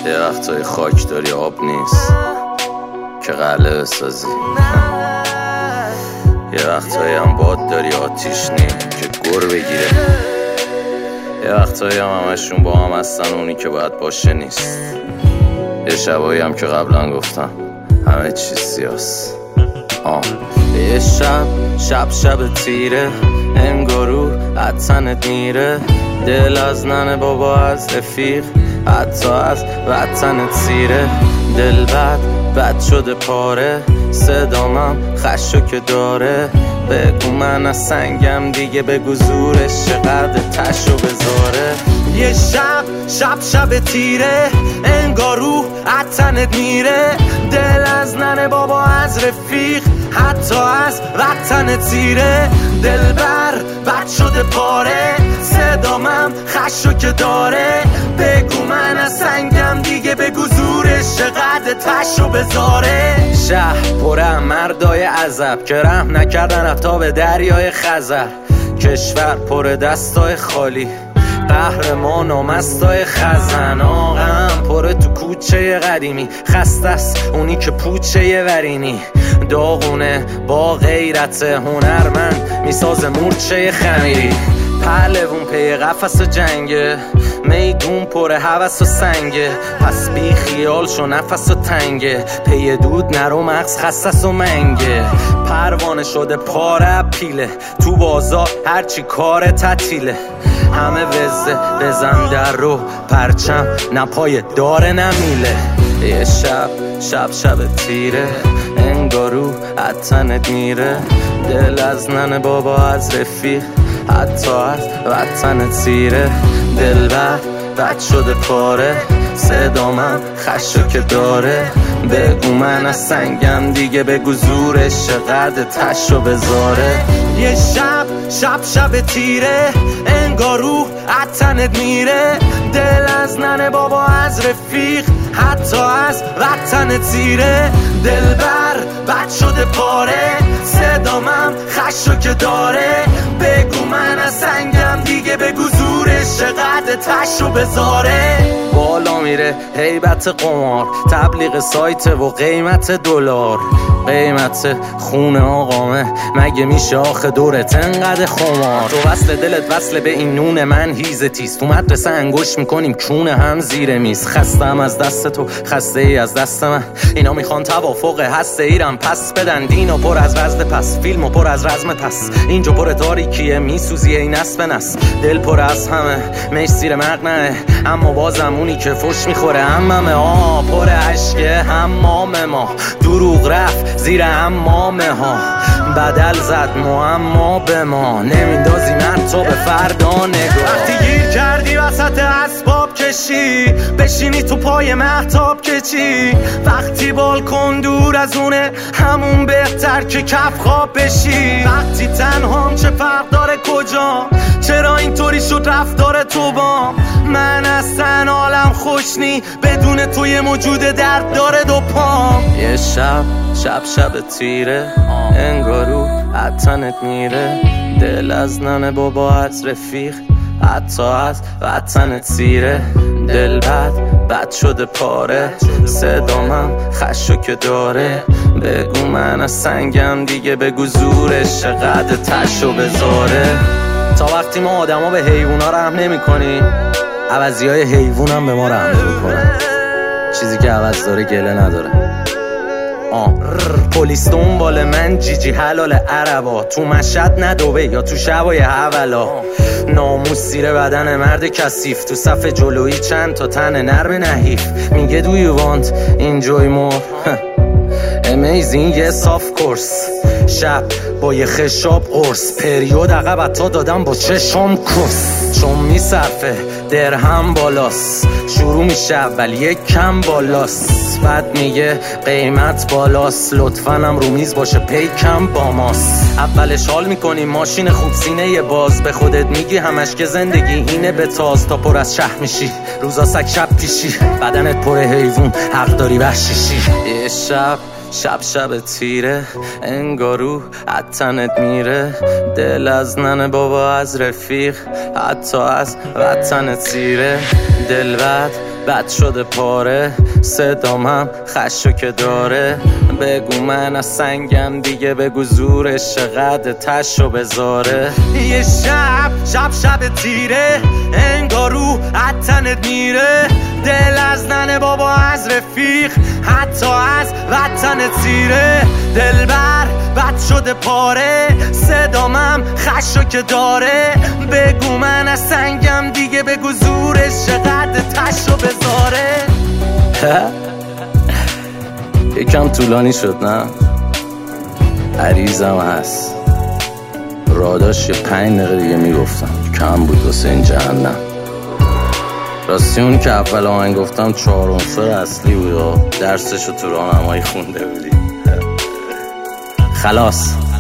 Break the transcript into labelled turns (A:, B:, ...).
A: یه وقتای خاک داری آب نیست که قلعه بسازی، یه وقتایی هم باد داری آتیش نی که گر بگیره، یه وقتایی هم همشون با هم هستن اونی که باید باشه نیست، یه شبایی هم که قبلا گفتم همه چیز سیاست. یه شب تیره انگارو عطنت میره، دل از ننه بابا از رفیق حتی از وطنت سیره، دل بد شده پاره، صدامم خشو که داره، بگو من از سنگم دیگه، بگو زورش چقدر تشو بذاره.
B: یه شب تیره انگارو عطنت میره، دل از ننه بابا از رفیق حتی از وطنت سیره، دل بد شده پاره، صدامم خشو که داره، بگو من از سنگم دیگه، بگو زورش چقدر تشو بذاره.
C: شهر پره مردای عذب که رحم نکردن حتی به دریای خزر، کشور پر دستای خالی، قهرمان و مستای خزن، آقم پره تو کوچه قدیمی، خسته است اونی که پوچه ورینی، داغونه با غیرت هنرمند میساز مورچه خمیری، پهلوون پی قفس و جنگه، میدون پر هوس و سنگه، پس بی خیال شو نفس و تنگه، پی دود نرو مغز خصص و منگه، پروانه شده پاره پیله، تو بازار هرچی کار تعطیله، همه وزه بزن در رو پرچم نپای داره نمیله. یه شب تیره انگارو عطنت میره، دل از ننه بابا از رفیق حتی از وطنت سیره، دل بد شده پاره، صدامم خشو که داره، بگو من از سنگم دیگه، بگو زورش چقدر تشو بذاره.
B: یه شب تیره انگارو عطنت میره، دل از ننه بابا از رفیق حتی از وطنت سیره، دل بد شده پاره، صدامم خشو که داره، بگو من از سنگم دیگه، بگو زورش چقدر تشو بذاره.
C: بالا میره هیبت قمار، تبلیغ سایت و قیمت دلار، قیمت خون آقامه مگه میشه آخه دورت انقدر خمار، تو وصل دلت وصل به این نون من هیزه تیز، تو مدرسه انگوش میکنیم کون هم زیر میز، خستم از دست تو خسته ای از دست من، اینا میخوان توافق هسته ایرم پس بدن، دینو پر از وزد پس، فیلمو پر از رزم پس، اینجا پر تاریکیه میسوزی این نس به نس، دل پر از همه میش زیر مقنعه، اما بازم اونی که فش میخوره هممه، پر عشقه حمام ما، دروغ رفت زیر حمامه ها، بدل زد معما به ما، نمیندازی من تو به فردا نگاه.
B: وقتی گیر کردی وسط اسباب کشی، بشینی تو پای مهتاب کچی، وقتی بالکن دور از اونه همون بهتر که کف خواب بشی، وقتی تنهام چه فرق داره کجا، چرا اینطوری شد رفتار تو با من، اصلا حالم خوش نی بدون توی موجود درد داره دو پام.
C: یه شب تیره انگارو عطنت میره، دل از ننه بابا از رفیق حتی از وطنت سیره، دل بد شده پاره، صدامم خشو که داره، بگو من از سنگم دیگه، بگو زورش چقدر تشو بذاره. تا وقتی ما آدما به حیوونا رحم نمی کنی، عوضی های حیوون هم به ما رحم نمی کنن، چیزی که عوض داره گله نداره. پلیس دنبال من جیجی حلال عربا، تو مشهد ندوبه یا تو شبای حولا، ناموس زیر بدن مرد کثیف، تو صف جلویی چند تا تن نرم نحیف، میگه do you want enjoy more amazing yes of course، شب با یه خشاب قرص، پریود عقب تا دادم با چشم کس، چون میصرفه درهم بالاست، شروع میشه اول یک کم بالاست، بعد میگه قیمت بالاست، لطفاً هم رو میز باشه پیکم با ماست، اولش حال میکنی ماشین خوب سینه باز، به خودت میگی همش که زندگی اینه به تاز، تا پر از شه میشی روزا سگ شب پیشی، بدنت پر حیوون حق داری وحشیشی. یه شب تیره انگارو عطنت میره، دل از ننه بابا از رفیق حتی از وطنت سیره، دل بد شده پاره، صدام هم خشو که داره. بگو من از سنگم دیگه، بگو زورش چقدر تشو بذاره.
B: یه شب تیره، انگار رو عطنت میره. دل از ننه بابا، از رفیق، حتی از وطنت سیره. دلبر بد شده پاره، صدامم خشو که داره. بگو من از سنگم دیگه، بگو زورش چقدر تشو بذاره.
A: یکم طولانی شد نه؟ عریضم هست، راداش یه 5 دقیقه دیگه میگفتم، کم بود واسه این جهنم. راستی اون که اول آهنگ گفتم 4 عنصر اصلی بود و درسشو تو راهنمایی خونده بودی. خلاص